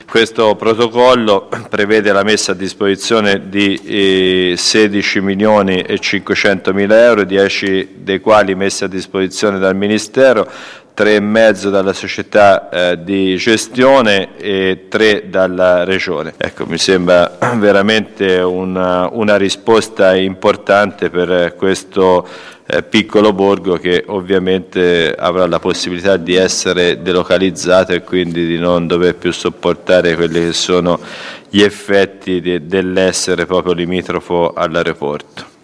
Questo protocollo prevede la messa a disposizione di 16 milioni e 500 mila euro, 10 dei quali messi a disposizione dal Ministero, 3,5 dalla società di gestione e 3 dalla Regione. Ecco, mi sembra veramente una risposta importante per questo piccolo borgo, che ovviamente avrà la possibilità di essere delocalizzato e quindi di non dover più sopportare quelli che sono gli effetti dell'essere proprio limitrofo all'aeroporto.